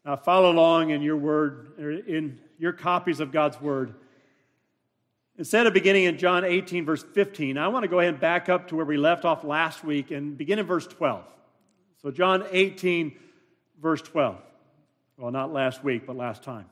Now follow along in your word, or in your copies of God's word. Instead of beginning in John 18, verse 15, I want to go ahead and back up to where we left off last week and begin in verse 12. So John 18, verse 12. Well, not last week, but last time.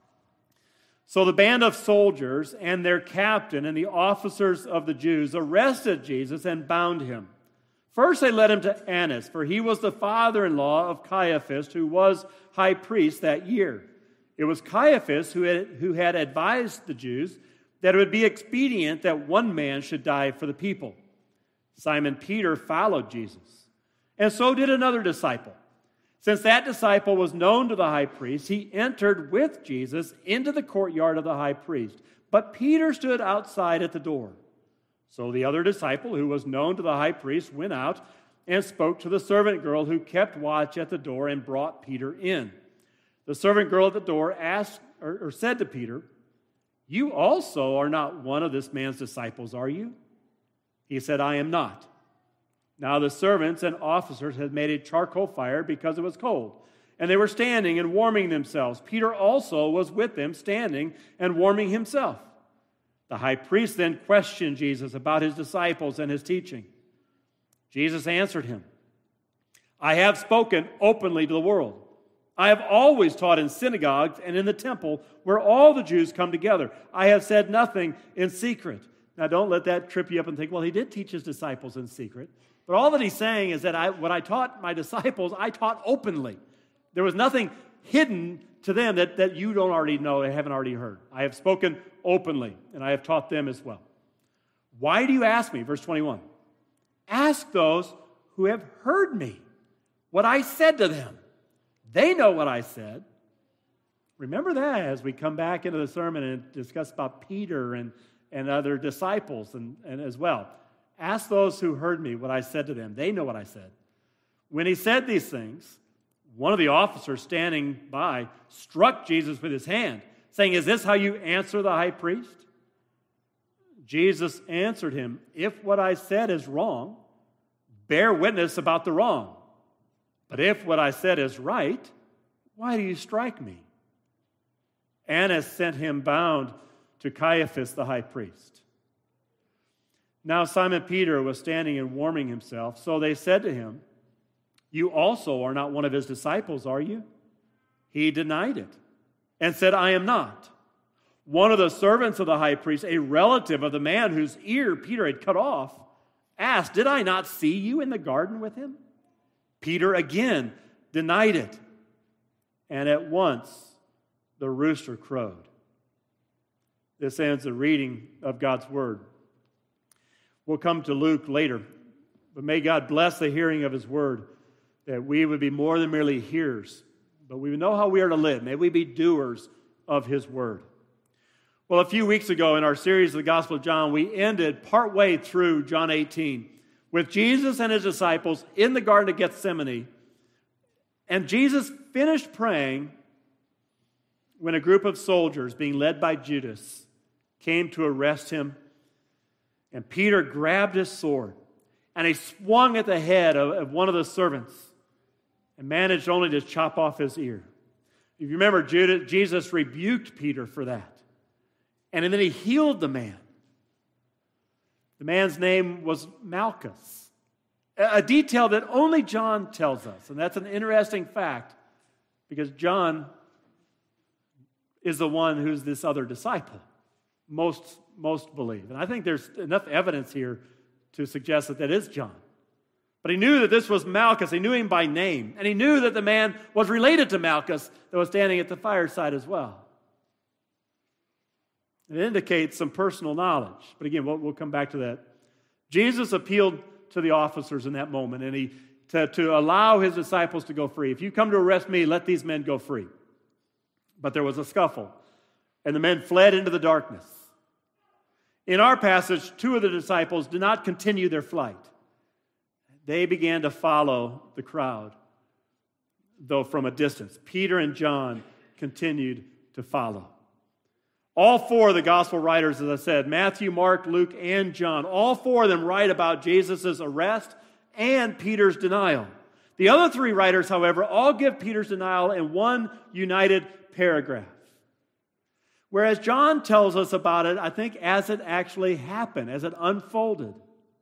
So the band of soldiers and their captain and the officers of the Jews arrested Jesus and bound him. First they led him to Annas, for he was the father-in-law of Caiaphas, who was high priest that year. It was Caiaphas who had advised the Jews that it would be expedient that one man should die for the people. Simon Peter followed Jesus, and so did another disciple. Since that disciple was known to the high priest, he entered with Jesus into the courtyard of the high priest. But Peter stood outside at the door. So the other disciple, who was known to the high priest, went out and spoke to the servant girl who kept watch at the door and brought Peter in. The servant girl at the door said to Peter, "You also are not one of this man's disciples, are you?" He said, "I am not." Now the servants and officers had made a charcoal fire because it was cold, and they were standing and warming themselves. Peter also was with them, standing and warming himself. The high priest then questioned Jesus about his disciples and his teaching. Jesus answered him, "I have spoken openly to the world. I have always taught in synagogues and in the temple where all the Jews come together. I have said nothing in secret." Now don't let that trip you up and think, well, he did teach his disciples in secret. But all that he's saying is that what I taught my disciples, I taught openly. There was nothing hidden to them that you don't already know, haven't already heard. I have spoken openly, and I have taught them as well. Why do you ask me? Verse 21. Ask those who have heard me what I said to them. They know what I said. Remember that as we come back into the sermon and discuss about Peter and other disciples and as well. Ask those who heard me what I said to them. They know what I said. When he said these things, one of the officers standing by struck Jesus with his hand, saying, "Is this how you answer the high priest?" Jesus answered him, "If what I said is wrong, bear witness about the wrong. But if what I said is right, why do you strike me?" Annas sent him bound to Caiaphas the high priest. Now Simon Peter was standing and warming himself, so they said to him, "You also are not one of his disciples, are you?" He denied it and said, "I am not." One of the servants of the high priest, a relative of the man whose ear Peter had cut off, asked, "Did I not see you in the garden with him?" Peter again denied it, and at once the rooster crowed. This ends the reading of God's word. We'll come to Luke later, but may God bless the hearing of his word, that we would be more than merely hearers, but we would know how we are to live. May we be doers of his word. Well, a few weeks ago in our series of the Gospel of John, we ended partway through John 18 with Jesus and his disciples in the Garden of Gethsemane. And Jesus finished praying when a group of soldiers, being led by Judas, came to arrest him. And Peter grabbed his sword, and he swung at the head of one of the servants and managed only to chop off his ear. If you remember, Jesus rebuked Peter for that. And then he healed the man. The man's name was Malchus, a detail that only John tells us. And that's an interesting fact, because John is the one who's this other disciple. Most believe. And I think there's enough evidence here to suggest that is John. But he knew that this was Malchus. He knew him by name. And he knew that the man was related to Malchus that was standing at the fireside as well. It indicates some personal knowledge. But again, we'll come back to that. Jesus appealed to the officers in that moment, and to allow his disciples to go free. If you come to arrest me, let these men go free. But there was a scuffle, and the men fled into the darkness. In our passage, two of the disciples did not continue their flight. They began to follow the crowd, though from a distance. Peter and John continued to follow. All four of the gospel writers, as I said, Matthew, Mark, Luke, and John, all four of them write about Jesus' arrest and Peter's denial. The other three writers, however, all give Peter's denial in one united paragraph. Whereas John tells us about it, I think, as it actually happened, as it unfolded.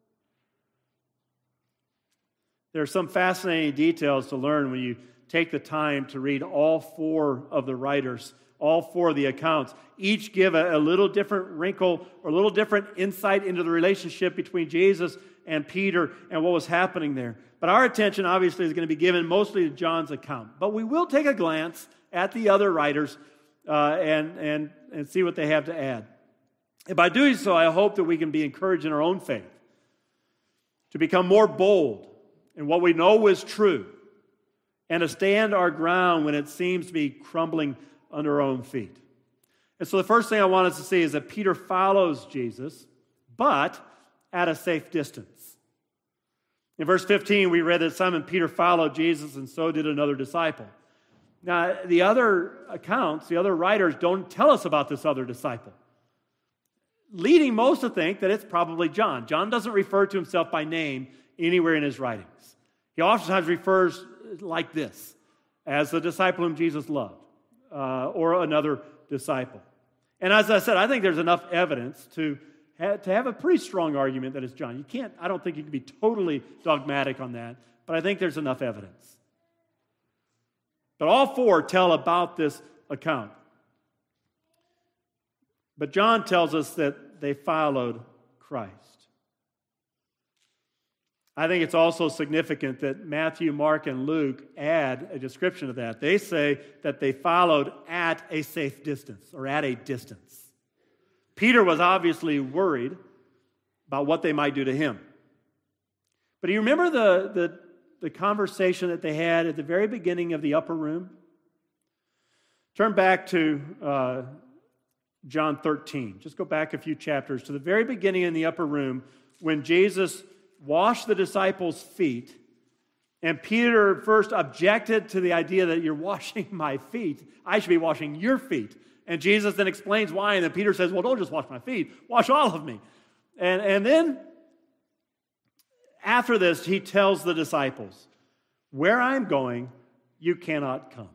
There are some fascinating details to learn when you take the time to read all four of the writers, all four of the accounts. Each give a little different wrinkle or a little different insight into the relationship between Jesus and Peter and what was happening there. But our attention, obviously, is going to be given mostly to John's account. But we will take a glance at the other writers and see what they have to add. And by doing so, I hope that we can be encouraged in our own faith to become more bold in what we know is true and to stand our ground when it seems to be crumbling under our own feet. And so the first thing I want us to see is that Peter follows Jesus, but at a safe distance. In verse 15, we read that Simon Peter followed Jesus, and so did another disciple. Now, the other accounts, the other writers don't tell us about this other disciple, leading most to think that it's probably John. John doesn't refer to himself by name anywhere in his writings. He oftentimes refers like this, as the disciple whom Jesus loved, or another disciple. And as I said, I think there's enough evidence to have a pretty strong argument that it's John. I don't think you can be totally dogmatic on that, but I think there's enough evidence. But all four tell about this account. But John tells us that they followed Christ. I think it's also significant that Matthew, Mark, and Luke add a description of that. They say that they followed at a safe distance, or at a distance. Peter was obviously worried about what they might do to him. But do you remember the conversation that they had at the very beginning of the upper room? Turn back to John 13. Just go back a few chapters to the very beginning in the upper room when Jesus washed the disciples' feet, and Peter first objected to the idea that you're washing my feet. I should be washing your feet. And Jesus then explains why, and then Peter says, well, don't just wash my feet, wash all of me. And then after this, he tells the disciples, where I'm going, you cannot come.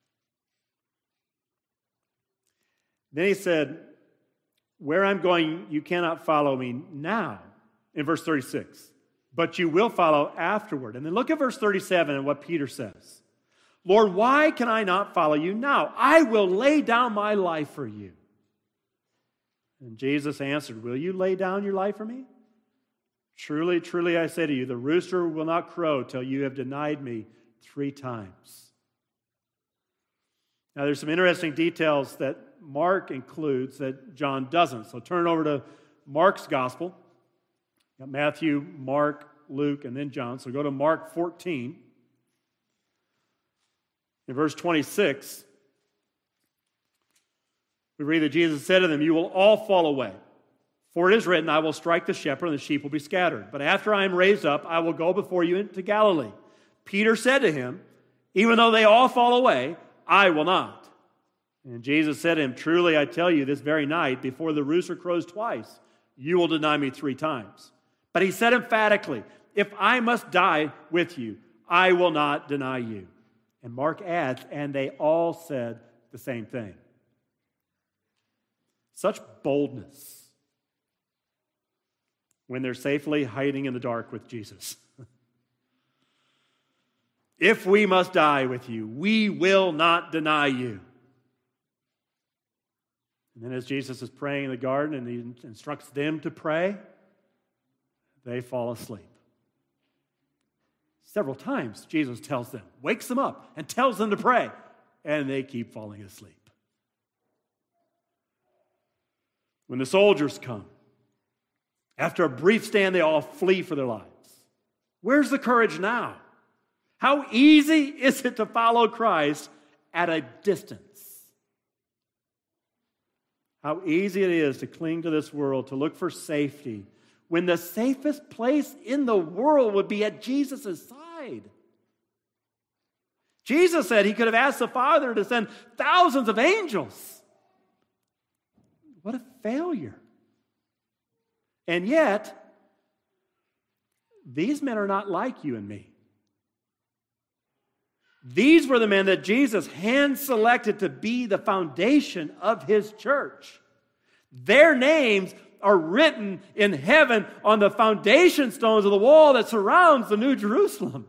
Then he said, where I'm going, you cannot follow me now, in verse 36. But you will follow afterward. And then look at verse 37 and what Peter says. Lord, why can I not follow you now? I will lay down my life for you. And Jesus answered, will you lay down your life for me? Truly, truly, I say to you, the rooster will not crow till you have denied me 3 times. Now, there's some interesting details that Mark includes that John doesn't. So turn over to Mark's gospel. Got Matthew, Mark, Luke, and then John. So go to Mark 14. In verse 26, we read that Jesus said to them, you will all fall away. For it is written, I will strike the shepherd, and the sheep will be scattered. But after I am raised up, I will go before you into Galilee. Peter said to him, even though they all fall away, I will not. And Jesus said to him, truly I tell you, this very night, before the rooster crows twice, you will deny me 3 times. But he said emphatically, if I must die with you, I will not deny you. And Mark adds, and they all said the same thing. Such boldness when they're safely hiding in the dark with Jesus. If we must die with you, we will not deny you. And then as Jesus is praying in the garden and he instructs them to pray, they fall asleep. Several times Jesus tells them, wakes them up and tells them to pray, and they keep falling asleep. When the soldiers come, after a brief stand, they all flee for their lives. Where's the courage now? How easy is it to follow Christ at a distance? How easy it is to cling to this world, to look for safety, when the safest place in the world would be at Jesus' side. Jesus said he could have asked the Father to send thousands of angels. What a failure. And yet, these men are not like you and me. These were the men that Jesus hand-selected to be the foundation of his church. Their names are written in heaven on the foundation stones of the wall that surrounds the New Jerusalem.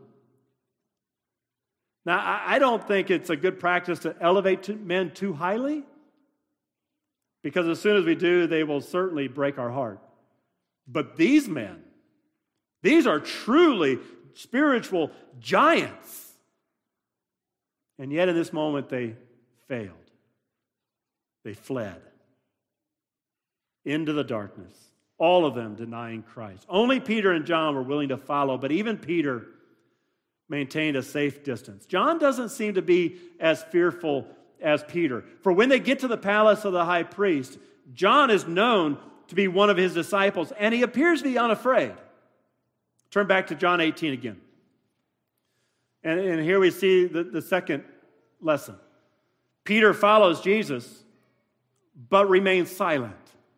Now, I don't think it's a good practice to elevate men too highly, because as soon as we do, they will certainly break our heart. But these men, these are truly spiritual giants. And yet in this moment, they failed. They fled into the darkness, all of them denying Christ. Only Peter and John were willing to follow, but even Peter maintained a safe distance. John doesn't seem to be as fearful as Peter. For when they get to the palace of the high priest, John is known to be one of his disciples, and he appears to be unafraid. Turn back to John 18 again. And here we see the second lesson. Peter follows Jesus, but remains silent.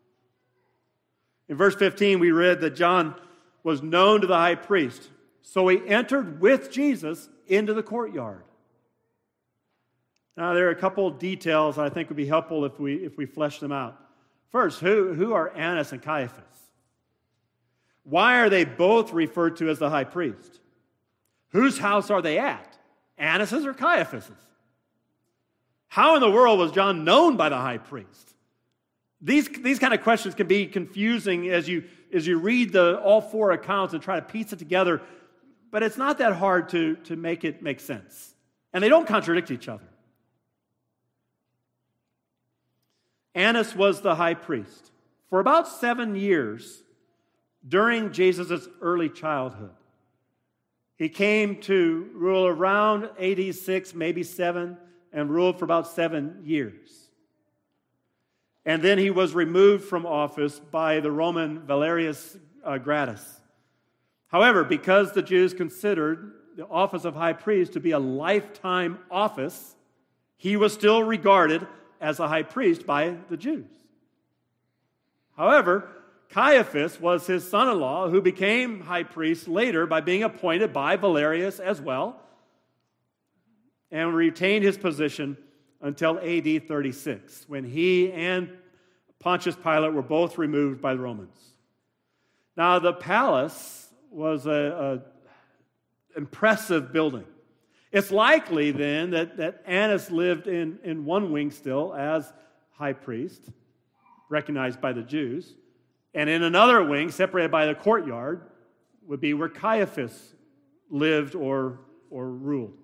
In verse 15, we read that John was known to the high priest, so he entered with Jesus into the courtyard. Now, there are a couple of details I think would be helpful if we flesh them out. First, who are Annas and Caiaphas? Why are they both referred to as the high priest? Whose house are they at? Annas's or Caiaphas's? How in the world was John known by the high priest? These kind of questions can be confusing as you read all four accounts and try to piece it together, but it's not that hard to make it make sense. And they don't contradict each other. Annas was the high priest for about 7 years during Jesus' early childhood. He came to rule around AD 6, maybe 7, and ruled for about 7 years. And then he was removed from office by the Roman Valerius Gratus. However, because the Jews considered the office of high priest to be a lifetime office, he was still regarded as a high priest by the Jews. However, Caiaphas was his son-in-law, who became high priest later by being appointed by Valerius as well, and retained his position until AD 36, when he and Pontius Pilate were both removed by the Romans. Now, the palace was an impressive building. It's likely, then, that Annas lived in one wing still as high priest, recognized by the Jews, and in another wing, separated by the courtyard, would be where Caiaphas lived or ruled,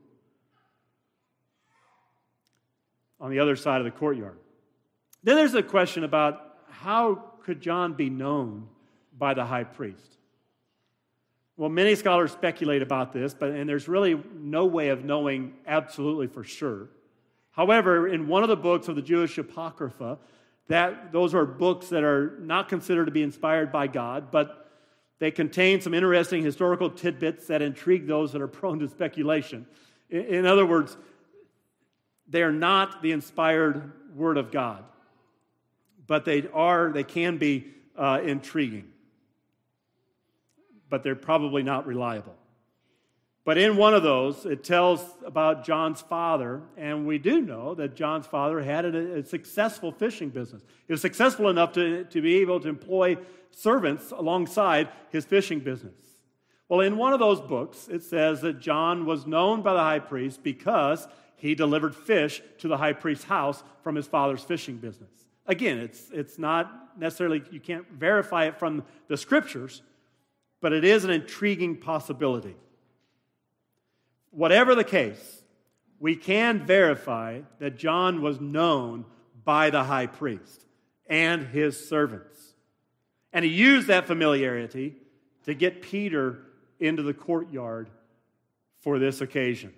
on the other side of the courtyard. Then there's a question about how could John be known by the high priest? Well, many scholars speculate about this, and there's really no way of knowing absolutely for sure. However, in one of the books of the Jewish Apocrypha, those are books that are not considered to be inspired by God, but they contain some interesting historical tidbits that intrigue those that are prone to speculation. In other words, they are not the inspired Word of God, but they can be intriguing. But they're probably not reliable. But in one of those, it tells about John's father, and we do know that John's father had a successful fishing business. He was successful enough to be able to employ servants alongside his fishing business. Well, in one of those books, it says that John was known by the high priest because he delivered fish to the high priest's house from his father's fishing business. Again, it's not necessarily, you can't verify it from the scriptures, but it is an intriguing possibility. Whatever the case, we can verify that John was known by the high priest and his servants. And he used that familiarity to get Peter into the courtyard for this occasion.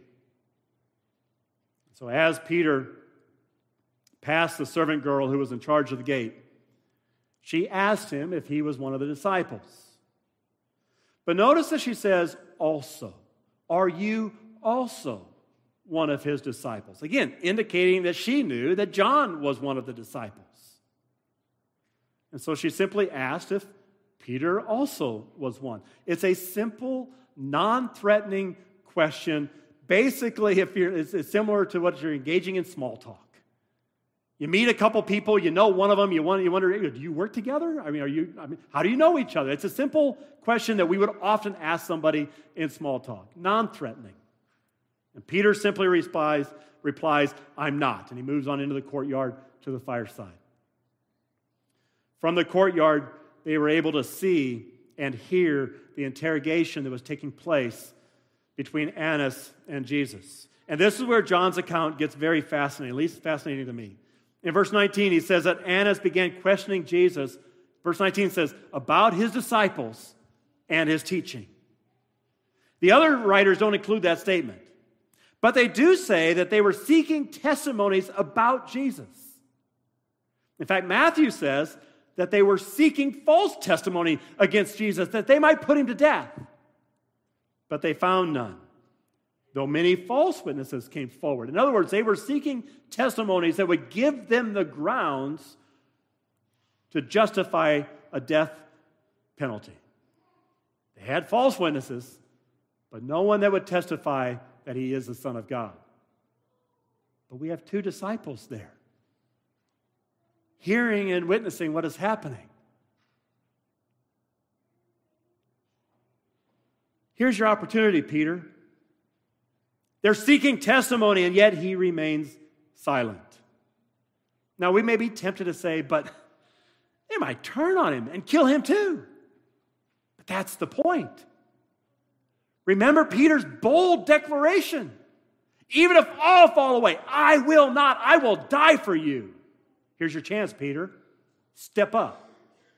So as Peter passed the servant girl who was in charge of the gate, she asked him if he was one of the disciples. But notice that she says, also. Are you also one of his disciples? Again, indicating that she knew that John was one of the disciples. And so she simply asked if Peter also was one. It's a simple, non-threatening question basically, it's similar to what you're engaging in small talk. You meet a couple people, you know one of them, you wonder, do you work together? How do you know each other? It's a simple question that we would often ask somebody in small talk, non-threatening. And Peter simply replies, I'm not. And he moves on into the courtyard to the fireside. From the courtyard, they were able to see and hear the interrogation that was taking place between Annas and Jesus. And this is where John's account gets very fascinating, at least fascinating to me. In verse 19, he says that Annas began questioning Jesus. Verse 19 says, about his disciples and his teaching. The other writers don't include that statement. But they do say that they were seeking testimonies about Jesus. In fact, Matthew says that they were seeking false testimony against Jesus, that they might put him to death. But they found none, though many false witnesses came forward. In other words, they were seeking testimonies that would give them the grounds to justify a death penalty. They had false witnesses, but no one that would testify that he is the Son of God. But we have two disciples there, hearing and witnessing what is happening. Here's your opportunity, Peter. They're seeking testimony, and yet he remains silent. Now, we may be tempted to say, but they might turn on him and kill him too. But that's the point. Remember Peter's bold declaration. Even if all fall away, I will not. I will die for you. Here's your chance, Peter. Step up.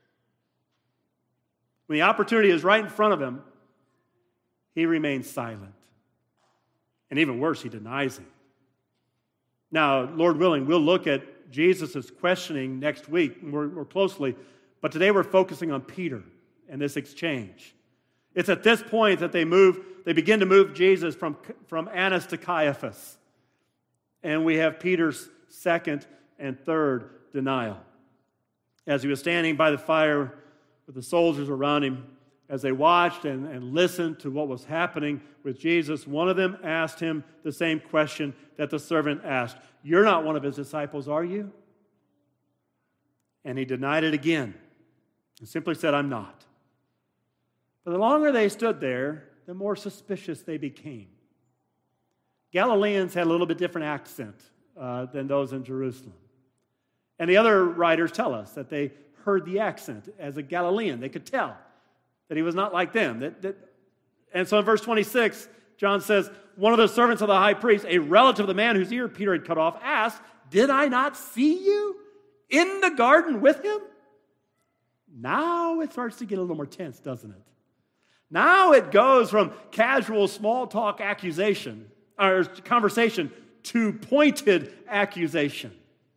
When the opportunity is right in front of him, he remains silent. And even worse, he denies him. Now, Lord willing, we'll look at Jesus' questioning next week more closely, but today we're focusing on Peter and this exchange. It's at this point that they begin to move Jesus from Annas to Caiaphas. And we have Peter's second and third denial. As he was standing by the fire with the soldiers around him, as they watched and listened to what was happening with Jesus, one of them asked him the same question that the servant asked. You're not one of his disciples, are you? And he denied it again and simply said, I'm not. But the longer they stood there, the more suspicious they became. Galileans had a little bit different accent than those in Jerusalem. And the other writers tell us that they heard the accent as a Galilean. They could tell that he was not like them. And so in verse 26, John says, one of the servants of the high priest, a relative of the man whose ear Peter had cut off, asked, did I not see you in the garden with him? Now it starts to get a little more tense, doesn't it? Now it goes from casual small talk accusation or conversation to pointed accusation.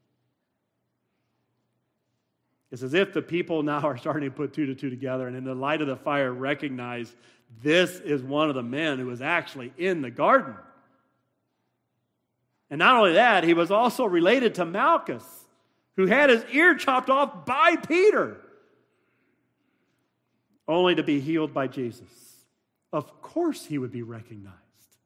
It's as if the people now are starting to put two to two together and in the light of the fire recognize this is one of the men who was actually in the garden. And not only that, he was also related to Malchus, who had his ear chopped off by Peter, only to be healed by Jesus. Of course he would be recognized.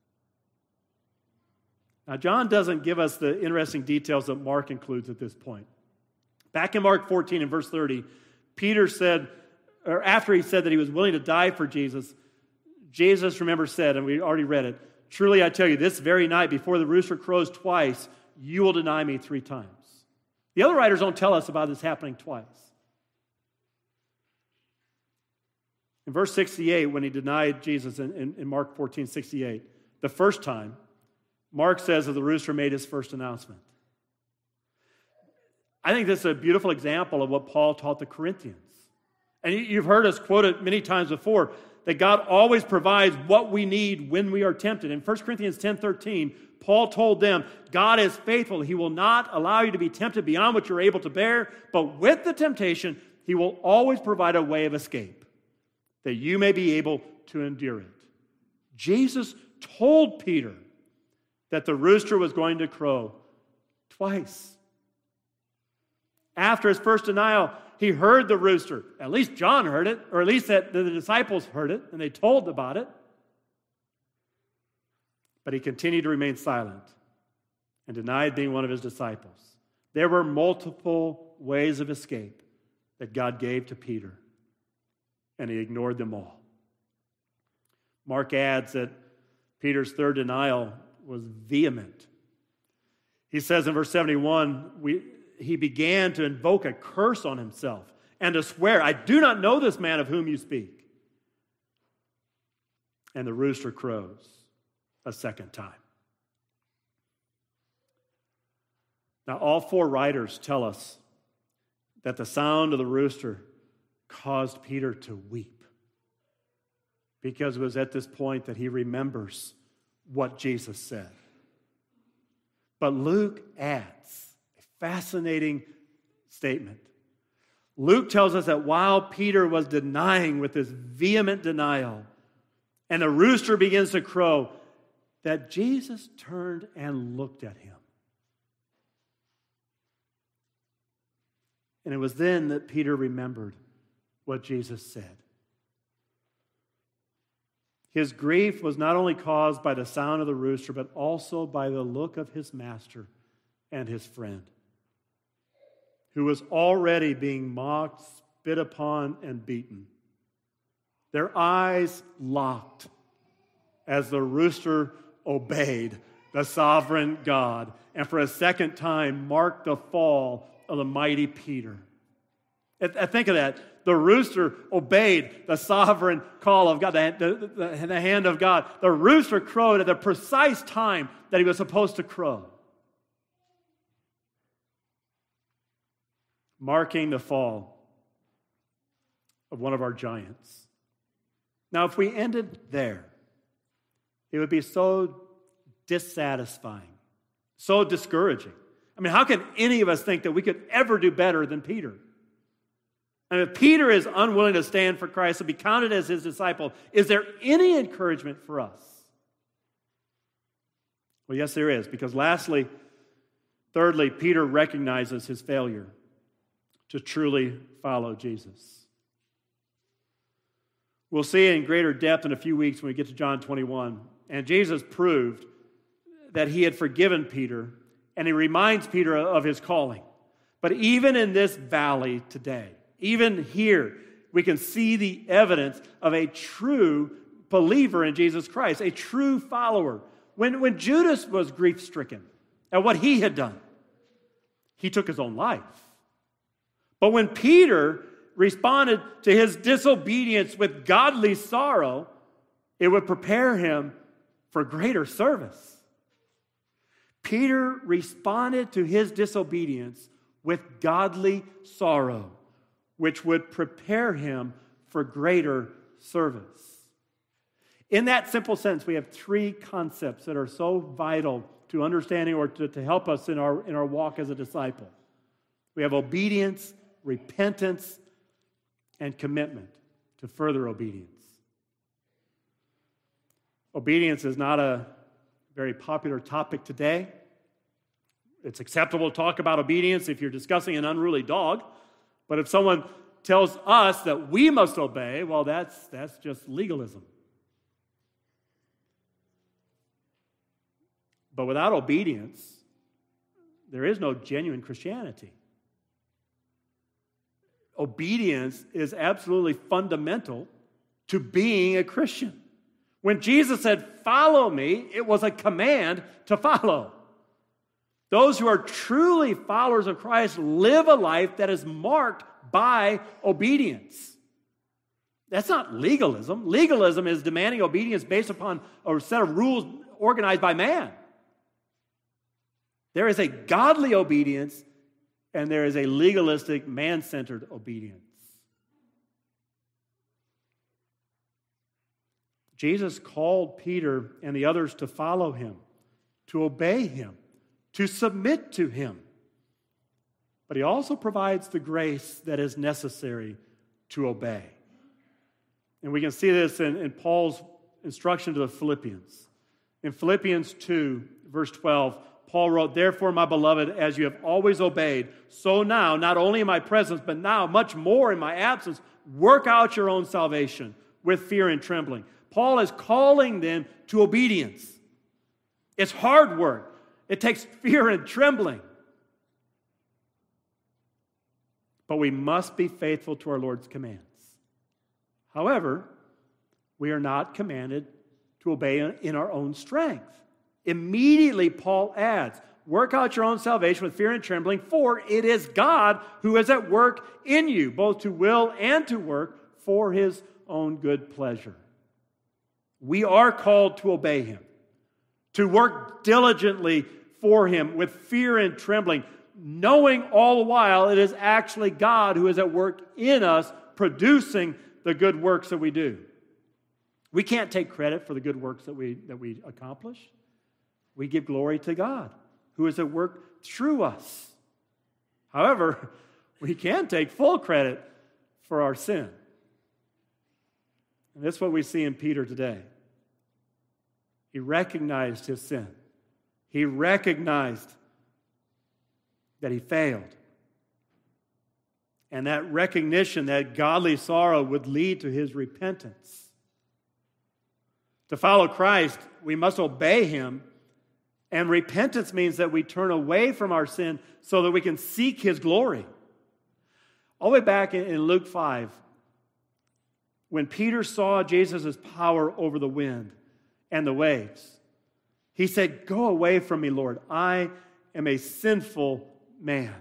Now, John doesn't give us the interesting details that Mark includes at this point. Back in Mark 14 and verse 30, Peter said, or after he said that he was willing to die for Jesus, Jesus, remember, said, and we already read it, truly I tell you, this very night before the rooster crows twice, you will deny me 3 times. The other writers don't tell us about this happening twice. In verse 68, when he denied Jesus in Mark 14:68, the first time, Mark says that the rooster made his first announcement. I think this is a beautiful example of what Paul taught the Corinthians. And you've heard us quote it many times before, that God always provides what we need when we are tempted. In 1 Corinthians 10:13, Paul told them, God is faithful. He will not allow you to be tempted beyond what you're able to bear, but with the temptation, he will always provide a way of escape, that you may be able to endure it. Jesus told Peter that the rooster was going to crow twice. After his first denial, he heard the rooster. At least John heard it, or at least that the disciples heard it, and they told about it. But he continued to remain silent and denied being one of his disciples. There were multiple ways of escape that God gave to Peter, and he ignored them all. Mark adds that Peter's third denial was vehement. He says in verse 71, he began to invoke a curse on himself and to swear, "I do not know this man of whom you speak." And the rooster crows a second time. Now, all four writers tell us that the sound of the rooster caused Peter to weep, because it was at this point that he remembers what Jesus said. But Luke adds a fascinating statement. Luke tells us that while Peter was denying with this vehement denial, and the rooster begins to crow, that Jesus turned and looked at him. And it was then that Peter remembered what Jesus said. His grief was not only caused by the sound of the rooster, but also by the look of his master and his friend, who was already being mocked, spit upon, and beaten. Their eyes locked as the rooster obeyed the sovereign God, and for a second time marked the fall of the mighty Peter. Think of that. The rooster obeyed the sovereign call of God, the hand of God. The rooster crowed at the precise time that he was supposed to crow, marking the fall of one of our giants. Now, if we ended there, it would be so dissatisfying, so discouraging. I mean, how can any of us think that we could ever do better than Peter? And if Peter is unwilling to stand for Christ and be counted as his disciple, is there any encouragement for us? Well, yes, there is, because thirdly, Peter recognizes his failure to truly follow Jesus. We'll see it in greater depth in a few weeks when we get to John 21. And Jesus proved that he had forgiven Peter, and he reminds Peter of his calling. But even in this valley today, even here, we can see the evidence of a true believer in Jesus Christ, a true follower. When Judas was grief-stricken at what he had done, he took his own life. But when Peter responded to his disobedience with godly sorrow, it would prepare him for greater service. Peter responded to his disobedience with godly sorrow, which would prepare him for greater service. In that simple sense, we have three concepts that are so vital to understanding or to help us in our walk as a disciple. We have obedience, repentance, and commitment to further obedience. Obedience is not a very popular topic today. It's acceptable to talk about obedience if you're discussing an unruly dog. But if someone tells us that we must obey, well, that's just legalism. But without obedience, there is no genuine Christianity. Obedience is absolutely fundamental to being a Christian. When Jesus said, "Follow me," it was a command to follow. Those who are truly followers of Christ live a life that is marked by obedience. That's not legalism. Legalism is demanding obedience based upon a set of rules organized by man. There is a godly obedience, and there is a legalistic, man-centered obedience. Jesus called Peter and the others to follow him, to obey him, to submit to him. But he also provides the grace that is necessary to obey. And we can see this in Paul's instruction to the Philippians. In Philippians 2, verse 12, Paul wrote, "Therefore, my beloved, as you have always obeyed, so now, not only in my presence, but now much more in my absence, work out your own salvation with fear and trembling." Paul is calling them to obedience. It's hard work. It takes fear and trembling. But we must be faithful to our Lord's commands. However, we are not commanded to obey in our own strength. Immediately, Paul adds, work out your own salvation with fear and trembling, for it is God who is at work in you, both to will and to work for his own good pleasure. We are called to obey him, to work diligently for him with fear and trembling, knowing all the while it is actually God who is at work in us, producing the good works that we do. We can't take credit for the good works that we accomplish. We give glory to God, who is at work through us. However, we can take full credit for our sin. And that's what we see in Peter today. He recognized his sin. He recognized that he failed. And that recognition, that godly sorrow, would lead to his repentance. To follow Christ, we must obey him. And repentance means that we turn away from our sin so that we can seek his glory. All the way back in Luke 5, when Peter saw Jesus' power over the wind and the waves, he said, "Go away from me, Lord. I am a sinful man."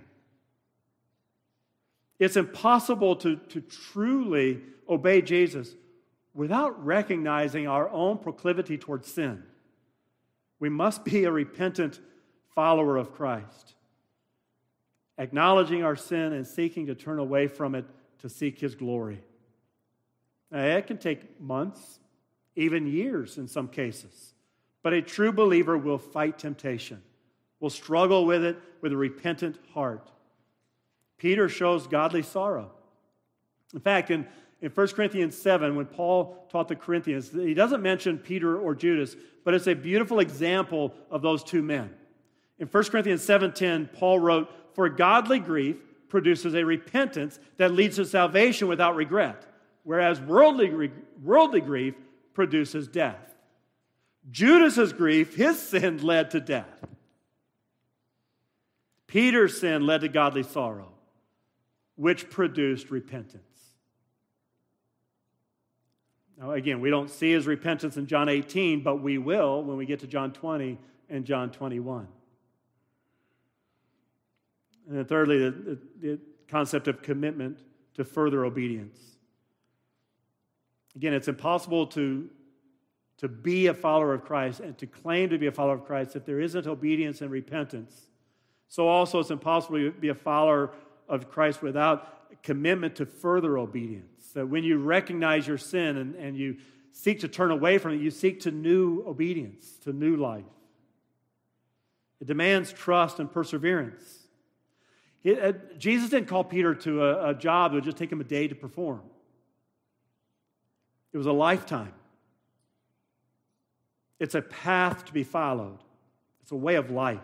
It's impossible to truly obey Jesus without recognizing our own proclivity towards sin. We must be a repentant follower of Christ, acknowledging our sin and seeking to turn away from it to seek his glory. Now, it can take months, even years in some cases, but a true believer will fight temptation, will struggle with it with a repentant heart. Peter shows godly sorrow. In fact, in 1 Corinthians 7, when Paul taught the Corinthians, he doesn't mention Peter or Judas, but it's a beautiful example of those two men. In 1 Corinthians 7:10, Paul wrote, "For godly grief produces a repentance that leads to salvation without regret, whereas worldly grief produces death." Judas's grief, his sin led to death. Peter's sin led to godly sorrow, which produced repentance. Now, again, we don't see his repentance in John 18, but we will when we get to John 20 and John 21. And then thirdly, the concept of commitment to further obedience. Again, it's impossible to be a follower of Christ and to claim to be a follower of Christ if there isn't obedience and repentance. So also it's impossible to be a follower of Christ without commitment to further obedience. That when you recognize your sin and you seek to turn away from it, you seek to new obedience, to new life. It demands trust and perseverance. Jesus didn't call Peter to a job that would just take him a day to perform. It was a lifetime. It's a path to be followed. It's a way of life.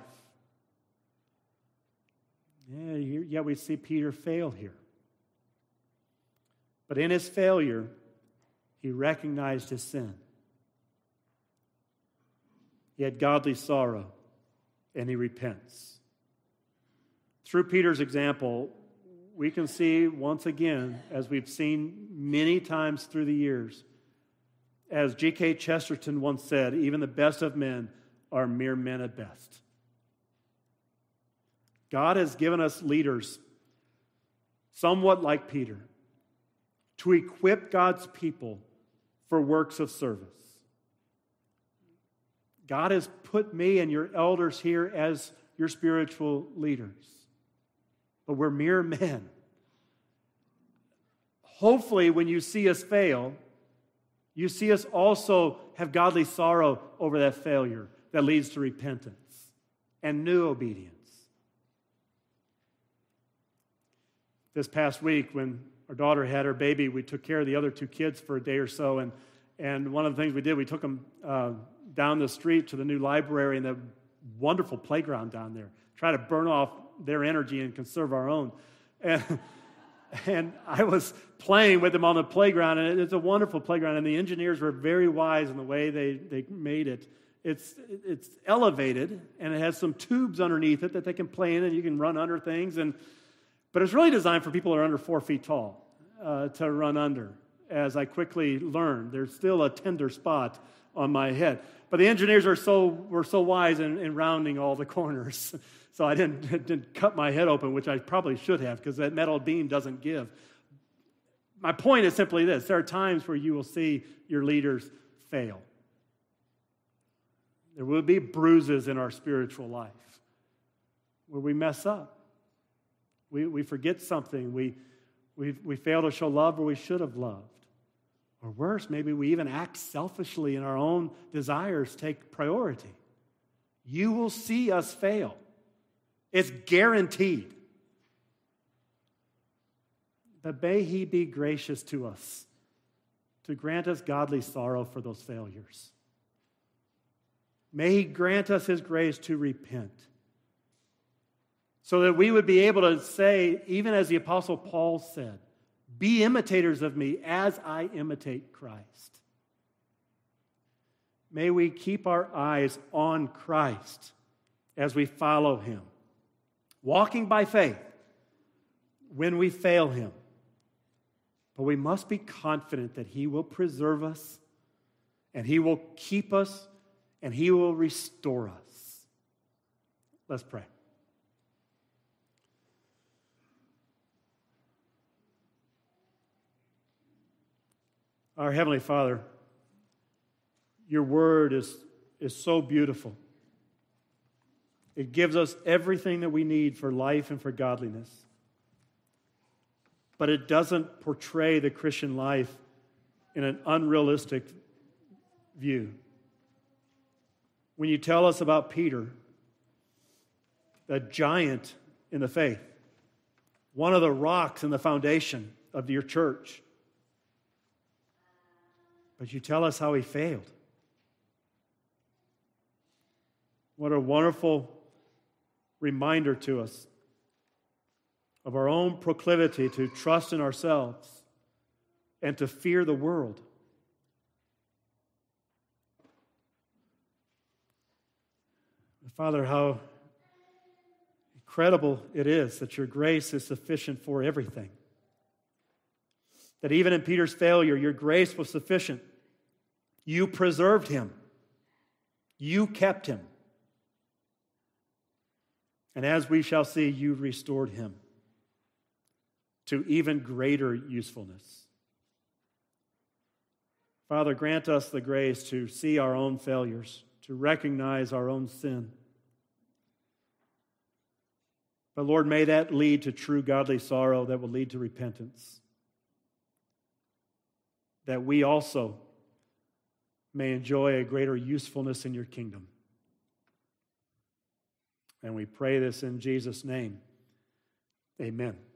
Yet we see Peter fail here. But in his failure, he recognized his sin. He had godly sorrow, and he repents. Through Peter's example, we can see once again, as we've seen many times through the years, as G.K. Chesterton once said, even the best of men are mere men at best. God has given us leaders somewhat like Peter to equip God's people for works of service. God has put me and your elders here as your spiritual leaders. But we're mere men. Hopefully, when you see us fail, you see us also have godly sorrow over that failure that leads to repentance and new obedience. This past week, when our daughter had her baby, we took care of the other two kids for a day or so, and one of the things we did, we took them down the street to the new library and the wonderful playground down there. Try to burn off their energy and conserve our own. And I was playing with them on the playground, and it's a wonderful playground, and the engineers were very wise in the way they made it. It's elevated, and it has some tubes underneath it that they can play in, and you can run under things. But it's really designed for people that are under 4 feet tall to run under. As I quickly learned, there's still a tender spot on my head. But the engineers were so wise in rounding all the corners. So I didn't cut my head open, which I probably should have, because that metal beam doesn't give. My point is simply this. There are times where you will see your leaders fail. There will be bruises in our spiritual life where we mess up. We forget something. We fail to show love where we should have loved. Or worse, maybe we even act selfishly and our own desires take priority. You will see us fail. It's guaranteed. But may He be gracious to us to grant us godly sorrow for those failures. May He grant us His grace to repent, so that we would be able to say, even as the Apostle Paul said, be imitators of me as I imitate Christ. May we keep our eyes on Christ as we follow Him, walking by faith when we fail Him. But we must be confident that He will preserve us, and He will keep us, and He will restore us. Let's pray. Our Heavenly Father, your word is so beautiful. It gives us everything that we need for life and for godliness. But it doesn't portray the Christian life in an unrealistic view. When you tell us about Peter, a giant in the faith, one of the rocks in the foundation of your church, but you tell us how he failed. What a wonderful reminder to us of our own proclivity to trust in ourselves and to fear the world. Father, how incredible it is that your grace is sufficient for everything. That even in Peter's failure, your grace was sufficient. You preserved him. You kept him. And as we shall see, you restored him to even greater usefulness. Father, grant us the grace to see our own failures, to recognize our own sin. But Lord, may that lead to true godly sorrow that will lead to repentance. That we also may enjoy a greater usefulness in your kingdom. And we pray this in Jesus' name. Amen.